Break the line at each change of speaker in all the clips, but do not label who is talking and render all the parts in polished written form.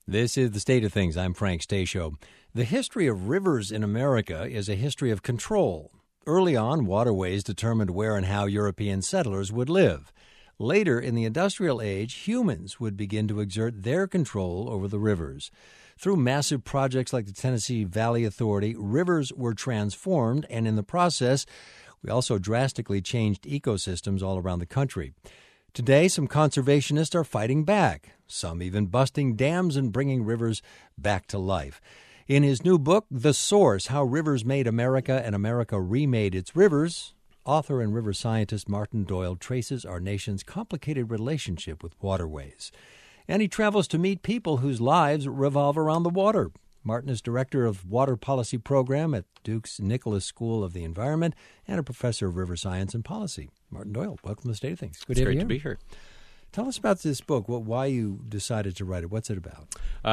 This is The State of Things. I'm Frank Stasio. The history of rivers in America is a history of control. Early on, waterways determined where and how European settlers would live. Later, in the industrial age, humans would begin to exert their control over the rivers. Through massive projects like the Tennessee Valley Authority, rivers were transformed, and in the process, we also drastically changed ecosystems all around the country. Today, some conservationists are fighting back, some even busting dams and bringing rivers back to life. In his new book, The Source, How Rivers Made America and America Remade Its Rivers, author and river scientist Martin Doyle traces our nation's complicated relationship with waterways. And he travels to meet people whose lives revolve around the water. Martin is director of Water Policy Program at Duke's Nicholas School of the Environment and a professor of river science and policy. Martin Doyle, welcome to The State of Things.
It's great to be here.
Tell us about this book, why you decided to write it. What's it about?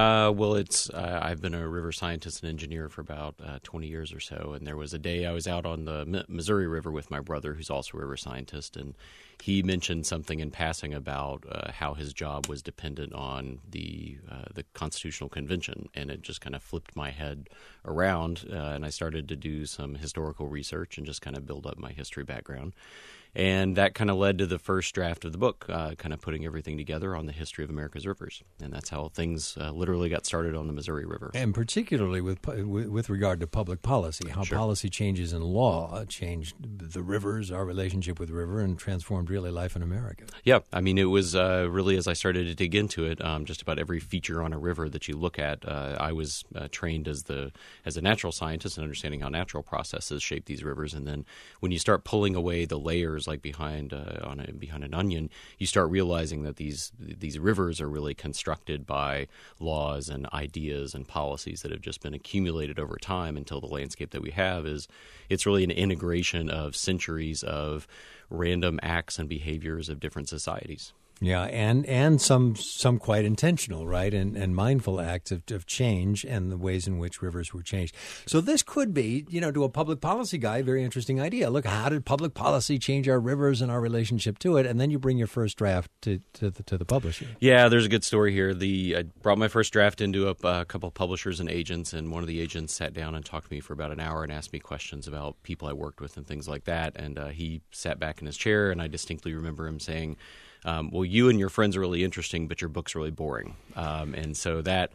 I've been a river scientist and engineer for about 20 years or so, and there was a day I was out on the Missouri River with my brother, who's also a river scientist, and he mentioned something in passing about how his job was dependent on the Constitutional Convention, and it just kind of flipped my head around, and I started to do some historical research and just kind of build up my history background. And that kind of led to the first draft of the book, kind of putting everything together on the history of America's rivers. And that's how things literally got started on the Missouri River.
And particularly with regard to public policy, how
Sure.
policy changes in law changed the rivers, our relationship with the river, and transformed really life in America.
Yeah, I mean, it was really, as I started to dig into it, just about every feature on a river that you look at, I was trained as a natural scientist and understanding how natural processes shape these rivers. And then when you start pulling away the layers like behind an onion, you start realizing that these rivers are really constructed by laws and ideas and policies that have just been accumulated over time until the landscape that we have it's really an integration of centuries of random acts and behaviors of different societies.
Yeah, and some quite intentional, right, and mindful acts of change and the ways in which rivers were changed. So this could be, to a public policy guy, a very interesting idea. Look, how did public policy change our rivers and our relationship to it? And then you bring your first draft to the publisher.
Yeah, there's a good story here. I brought my first draft into a couple of publishers and agents, and one of the agents sat down and talked to me for about an hour and asked me questions about people I worked with and things like that. And he sat back in his chair, and I distinctly remember him saying, well, you and your friends are really interesting, but your book's really boring. And so that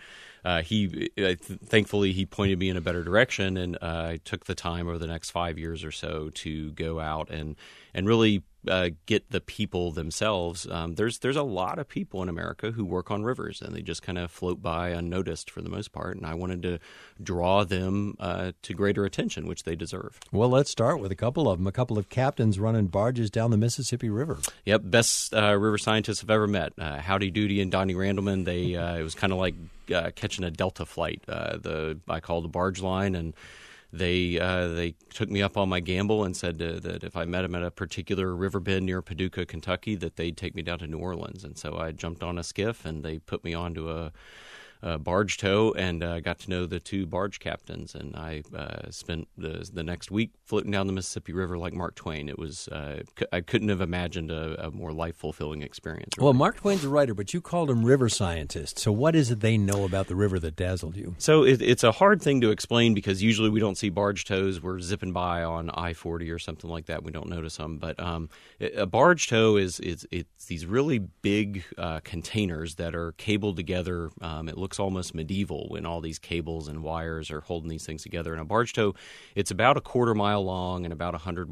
thankfully he pointed me in a better direction, and I took the time over the next 5 years or so to go out and really get the people themselves. There's a lot of people in America who work on rivers, and they just kind of float by unnoticed for the most part. And I wanted to draw them to greater attention, which they deserve.
Well, let's start with a couple of them. A couple of captains running barges down the Mississippi River.
Yep, best river scientists I've ever met. Howdy Doody and Donnie Randleman. It was kind of like catching a Delta flight. I called the barge line, and They took me up on my gamble and said that if I met them at a particular river bend near Paducah, Kentucky, that they'd take me down to New Orleans. And so I jumped on a skiff, and they put me onto a barge tow, and got to know the two barge captains. And I spent the next week floating down the Mississippi River like Mark Twain. It was I couldn't have imagined a more life-fulfilling experience. Really.
Well, Mark Twain's a writer, but you called him river scientist. So what is it they know about the river that dazzled you?
So it's a hard thing to explain because usually we don't see barge tows. We're zipping by on I-40 or something like that. We don't notice them. But a barge tow it's these really big containers that are cabled together. It looks almost medieval when all these cables and wires are holding these things together. And a barge tow, it's about a quarter mile long and about 100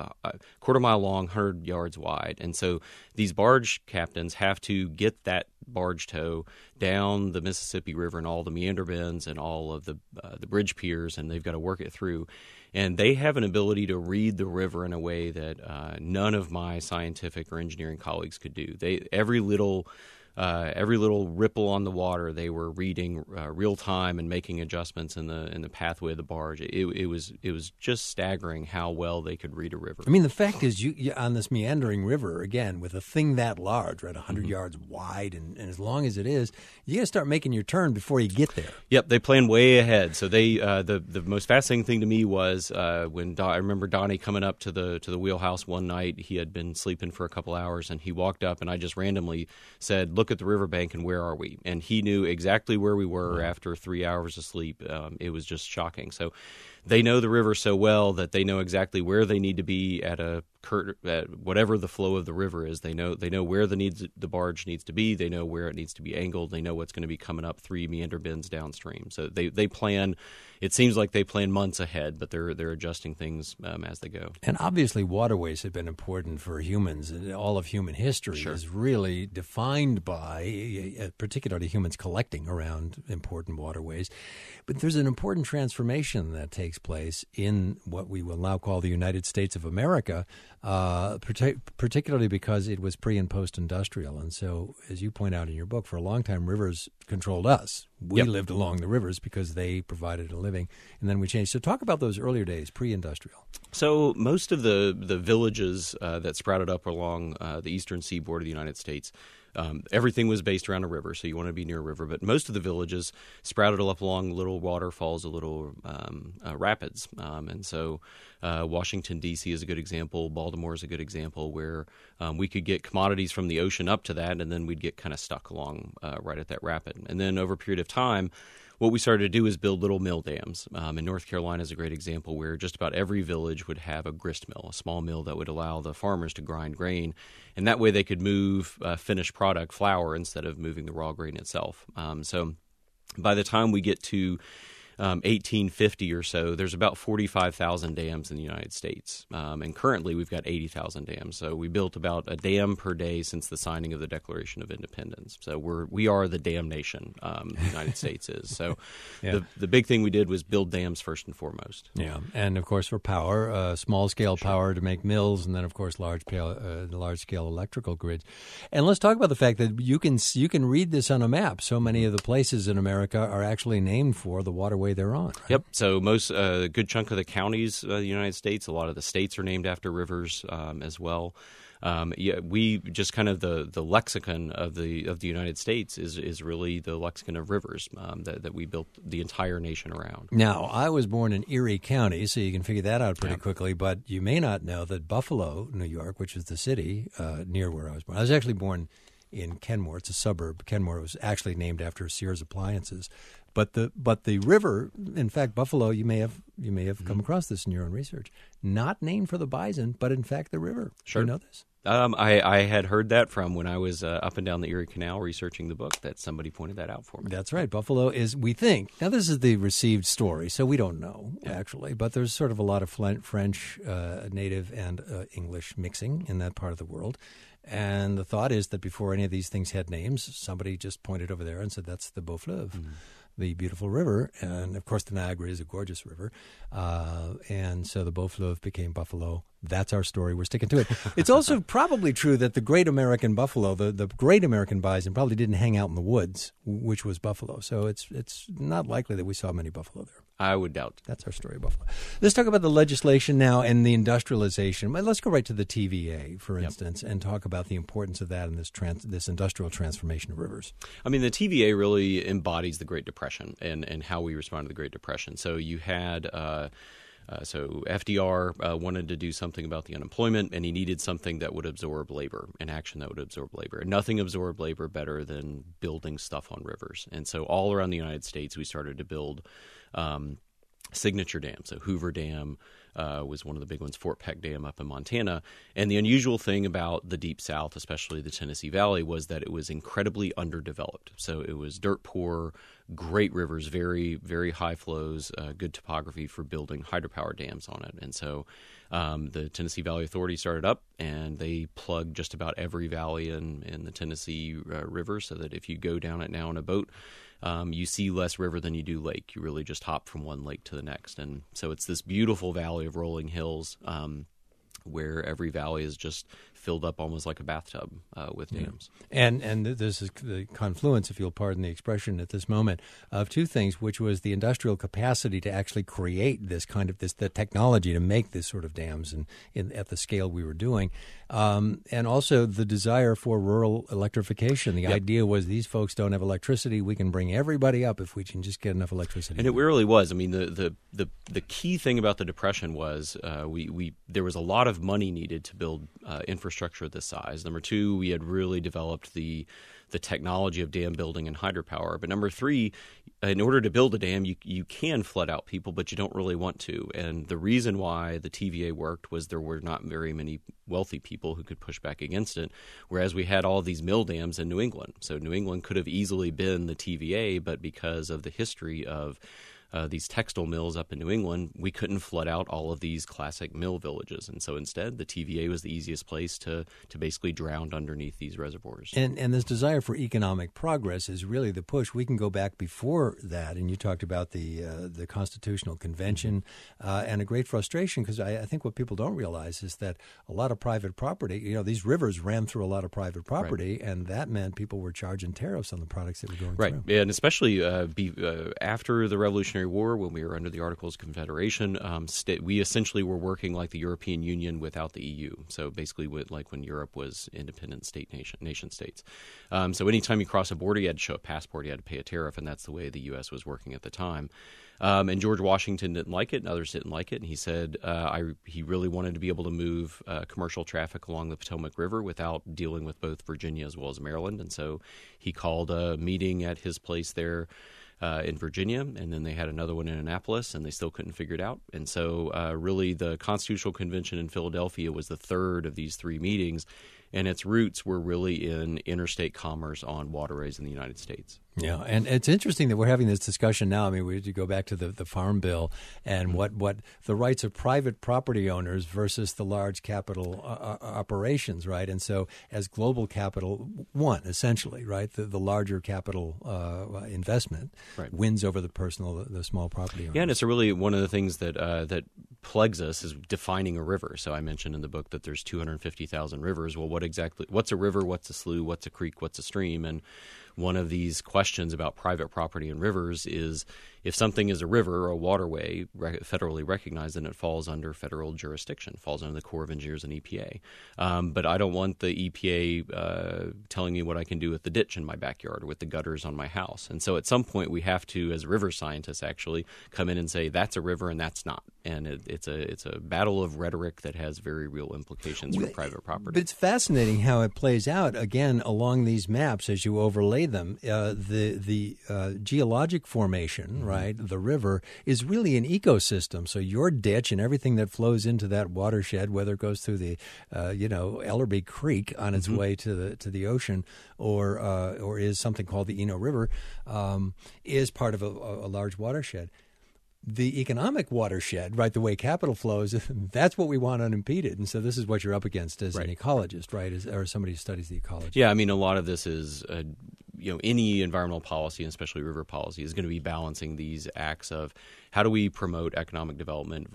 yards wide. And so these barge captains have to get that barge tow down the Mississippi River and all the meander bends and all of the bridge piers, and they've got to work it through. And they have an ability to read the river in a way that none of my scientific or engineering colleagues could do. Every little ripple on the water, they were reading real time and making adjustments in the pathway of the barge. It was just staggering how well they could read a river.
I mean, the fact is, you on this meandering river, again, with a thing that large, right, 100 yards wide, and as long as it is, you got to start making your turn before you get there.
Yep, they plan way ahead. So they the most fascinating thing to me was when I remember Donnie coming up to the wheelhouse one night. He had been sleeping for a couple hours, and he walked up, and I just randomly said, "Look look at the riverbank and where are we? And he knew exactly where we were after 3 hours of sleep. It was just shocking. So they know the river so well that they know exactly where they need to be at whatever the flow of the river is. They know where the barge needs to be. They know where it needs to be angled. They know what's going to be coming up 3 meander bends downstream. So they plan. It seems like they plan months ahead, but they're adjusting things as they go.
And obviously, waterways have been important for humans. All of human history is really defined by, particularly humans collecting around important waterways. But there's an important transformation that takes place in what we will now call the United States of America, particularly because it was pre- and post-industrial. And so, as you point out in your book, for a long time, rivers controlled us. We lived along the rivers because they provided a living, and then we changed. So talk about those earlier days, pre-industrial.
So most of the villages that sprouted up along the eastern seaboard of the United States, everything was based around a river, so you want to be near a river. But most of the villages sprouted up along little waterfalls, little rapids. And so Washington, D.C. is a good example. Baltimore is a good example where we could get commodities from the ocean up to that, and then we'd get kind of stuck along right at that rapid. And then over a period of time, what we started to do is build little mill dams. And North Carolina is a great example where just about every village would have a grist mill, a small mill that would allow the farmers to grind grain. And that way they could move finished product, flour, instead of moving the raw grain itself. So by the time we get to 1850 or so, there's about 45,000 dams in the United States. And currently we've got 80,000 dams. So we built about a dam per day since the signing of the Declaration of Independence. So we are the dam nation, the United States is. So the big thing we did was build dams first and foremost.
Yeah, and of course for power, small-scale power to make mills, and then of course large-scale electrical grids. And let's talk about the fact that you can read this on a map. So many of the places in America are actually named for the waterway they're on. Right?
Yep. So a good chunk of the counties of the United States, a lot of the states are named after rivers as well. We just kind of the lexicon of the United States is really the lexicon of rivers that we built the entire nation around.
Now, I was born in Erie County, so you can figure that out pretty quickly, but you may not know that Buffalo, New York, which is the city near where I was born. I was actually born in Kenmore. It's a suburb. Kenmore was actually named after Sears Appliances. But the river, in fact, Buffalo, you may have come across this in your own research, not named for the bison, but in fact the river.
Sure.
You know this?
I had heard that from when I was up and down the Erie Canal researching the book, that somebody pointed that out for me.
That's right. Buffalo is, we think, now this is the received story, so we don't know, actually, but there's sort of a lot of French, native, and English mixing in that part of the world. And the thought is that before any of these things had names, somebody just pointed over there and said, that's the Beau Fleuve. Mm-hmm. The beautiful river, and of course the Niagara is a gorgeous river, and so the Beau Fleuve became Buffalo. That's our story. We're sticking to it. It's also probably true that the great American buffalo, the great American bison, probably didn't hang out in the woods, which was buffalo. So it's not likely that we saw many buffalo there.
I would doubt.
That's our story of Buffalo. Let's talk about the legislation now and the industrialization. Let's go right to the TVA, for instance, and talk about the importance of that in this industrial transformation of rivers.
I mean, the TVA really embodies the Great Depression and how we responded to the Great Depression. So you had so FDR wanted to do something about the unemployment, and he needed something that would absorb labor, an action that would absorb labor. And nothing absorbed labor better than building stuff on rivers. And so all around the United States, we started to build signature dams. So Hoover Dam was one of the big ones, Fort Peck Dam up in Montana. And the unusual thing about the Deep South, especially the Tennessee Valley, was that it was incredibly underdeveloped. So it was dirt poor, great rivers, very, very high flows, good topography for building hydropower dams on it. And so the Tennessee Valley Authority started up, and they plugged just about every valley in the Tennessee River, so that if you go down it now in a boat, you see less river than you do lake. You really just hop from one lake to the next. And so it's this beautiful valley of rolling hills where every valley is just filled up almost like a bathtub with dams.
And this is the confluence, if you'll pardon the expression at this moment, of two things, which was the industrial capacity to actually create the technology to make this sort of dams at the scale we were doing, and also the desire for rural electrification. The idea was these folks don't have electricity. We can bring everybody up if we can just get enough electricity.
And it really was. I mean, the key thing about the Depression was there was a lot of money needed to build infrastructure of this size. Number two, we had really developed the the technology of dam building and hydropower. But number three, in order to build a dam, you can flood out people, but you don't really want to. And the reason why the TVA worked was there were not very many wealthy people who could push back against it, whereas we had all these mill dams in New England. So New England could have easily been the TVA, but because of the history of these textile mills up in New England, we couldn't flood out all of these classic mill villages. And so instead, the TVA was the easiest place to basically drown underneath these reservoirs.
And this desire for economic progress is really the push. We can go back before that, and you talked about the Constitutional Convention and a great frustration, because I think what people don't realize is that a lot of private property, these rivers ran through a lot of private property, right, and that meant people were charging tariffs on the products that were going through.
Right, and especially after the Revolutionary War, when we were under the Articles of Confederation, we essentially were working like the European Union without the EU. So basically, like when Europe was independent nation states. So anytime you cross a border, you had to show a passport, you had to pay a tariff, and that's the way the U.S. was working at the time. And George Washington didn't like it, and others didn't like it, and he said he really wanted to be able to move commercial traffic along the Potomac River without dealing with both Virginia as well as Maryland. And so he called a meeting at his place there in Virginia, and then they had another one in Annapolis, and they still couldn't figure it out. And so really the Constitutional Convention in Philadelphia was the third of these three meetings, and its roots were really in interstate commerce on waterways in the United States.
Yeah, and it's interesting that we're having this discussion now. I mean, we go back to the Farm Bill and what the rights of private property owners versus the large capital operations, right? And so as global capital won, essentially, right, the larger capital investment wins over the small property owners.
Yeah, and it's really one of the things that plagues us is defining a river. So I mentioned in the book that there's 250,000 rivers. Well, what's a river, what's a slough, what's a creek, what's a stream? And one of these questions about private property and rivers is if something is a river or a waterway federally recognized, then it falls under federal jurisdiction, falls under the Corps of Engineers and EPA. But I don't want the EPA telling me what I can do with the ditch in my backyard or with the gutters on my house. And so at some point we have to, as river scientists, actually come in and say that's a river and that's not. And it's a battle of rhetoric that has very real implications for private property.
But it's fascinating how it plays out, again, along these maps as you overlay them. The geologic formation, right, the river, is really an ecosystem. So your ditch and everything that flows into that watershed, whether it goes through the, Ellerby Creek on its way to the ocean or is something called the Eno River, is part of a large watershed. The economic watershed, right, the way capital flows, that's what we want unimpeded. And so this is what you're up against as an ecologist, right, or somebody who studies the ecology.
Yeah, I mean, a lot of this is, any environmental policy, and especially river policy, is going to be balancing these acts of how do we promote economic development,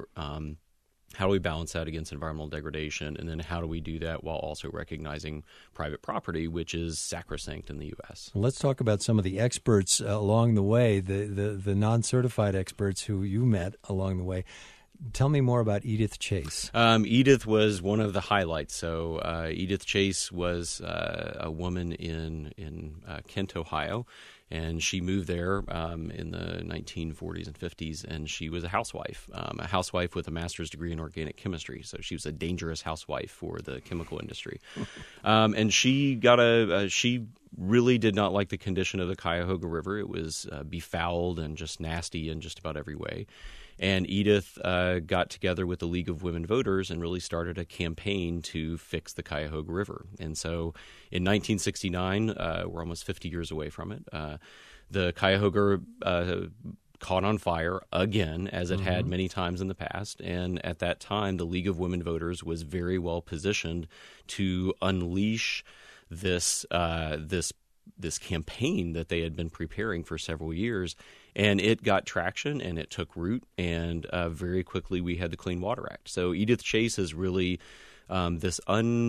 how do we balance that against environmental degradation, and then how do we do that while also recognizing private property, which is sacrosanct in the U.S.
Well, let's talk about some of the experts along the way, the non-certified experts who you met along the way. Tell me more about Edith Chase.
Edith was one of the highlights. So Edith Chase was a woman in Kent, Ohio, and she moved there in the 1940s and 50s, and she was a housewife with a master's degree in organic chemistry. So she was a dangerous housewife for the chemical industry. And she she really did not like the condition of the Cuyahoga River. It was befouled and just nasty in just about every way. And Edith got together with the League of Women Voters and really started a campaign to fix the Cuyahoga River. And so in 1969, we're almost 50 years away from it, the Cuyahoga caught on fire again, as it had many times in the past. And at that time, the League of Women Voters was very well positioned to unleash this campaign that they had been preparing for several years. And it got traction and it took root, and very quickly we had the Clean Water Act. So Edith Chase is really this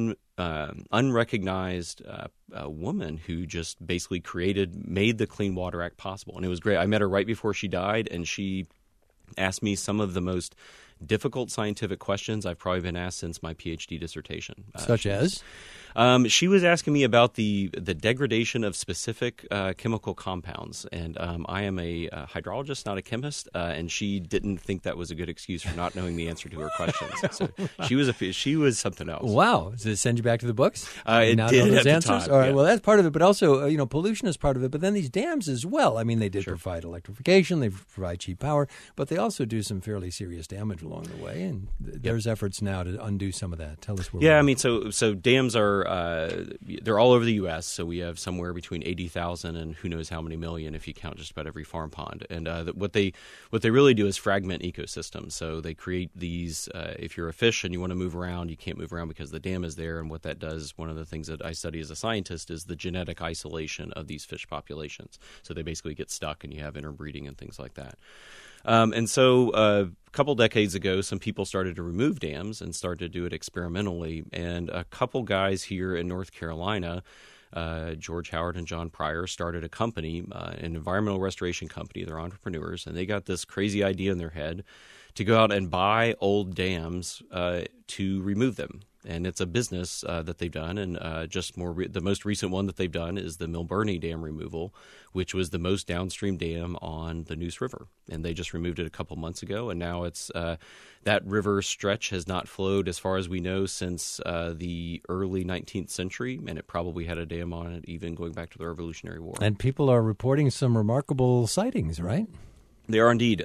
unrecognized woman who just basically made the Clean Water Act possible. And it was great. I met her right before she died, and she asked me some of the most difficult scientific questions I've probably been asked since my PhD dissertation.
Such as?
She was asking me about the degradation of specific chemical compounds, and I am a hydrologist, not a chemist, and she didn't think that was a good excuse for not knowing the answer to her questions. So she was something else.
Wow. Does it send you back to the books?
It did at the time.
All right.
Yeah.
Well, that's part of it, but also pollution is part of it. But then these dams as well. I mean, they did provide electrification, they provide cheap power, but they also do some fairly serious damage along the way. And there's efforts now to undo some of that. Tell us where.
Yeah, I mean, so dams are they're all over the U.S. So we have somewhere between 80,000 and who knows how many million if you count just about every farm pond. And what they really do is fragment ecosystems. So they create these. If you're a fish and you want to move around, you can't move around because the dam is there. And what that does, one of the things that I study as a scientist, is the genetic isolation of these fish populations. So they basically get stuck, and you have interbreeding and things like that. And so a couple decades ago, some people started to remove dams and started to do it experimentally. And a couple guys here in North Carolina, George Howard and John Pryor, started a company, an environmental restoration company. They're entrepreneurs, and they got this crazy idea in their head to go out and buy old dams to remove them. And it's a business that they've done, and the most recent one that they've done is the Milburnie Dam removal, which was the most downstream dam on the Neuse River. And they just removed it a couple months ago, and now it's that river stretch has not flowed, as far as we know, since the early 19th century, and it probably had a dam on it even going back to the Revolutionary War.
And people are reporting some remarkable sightings, right?
They are indeed.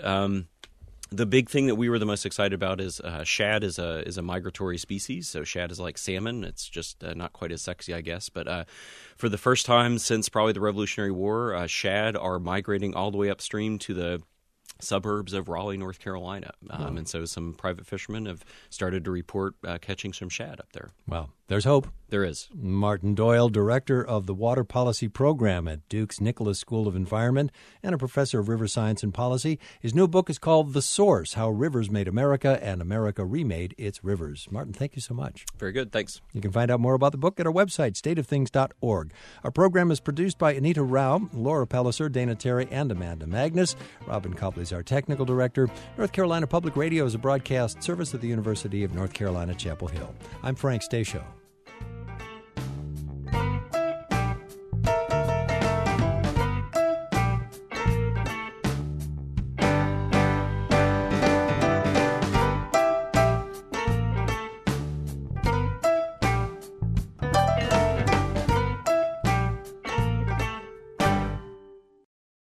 The big thing that we were the most excited about is shad is a migratory species. So shad is like salmon. It's just not quite as sexy, I guess. But for the first time since probably the Revolutionary War, shad are migrating all the way upstream to the suburbs of Raleigh, North Carolina. And so some private fishermen have started to report catching some shad up there.
Well, there's hope.
There is.
Martin Doyle, director of the Water Policy Program at Duke's Nicholas School of Environment and a professor of river science and policy. His new book is called The Source: How Rivers Made America and America Remade Its Rivers. Martin, thank you so much.
Very good. Thanks.
You can find out more about the book at our website, stateofthings.org. Our program is produced by Anita Rao, Laura Pelliser, Dana Terry, and Amanda Magnus. Robin Copley is our technical director. North Carolina Public Radio is a broadcast service of the University of North Carolina, Chapel Hill. I'm Frank Stasio.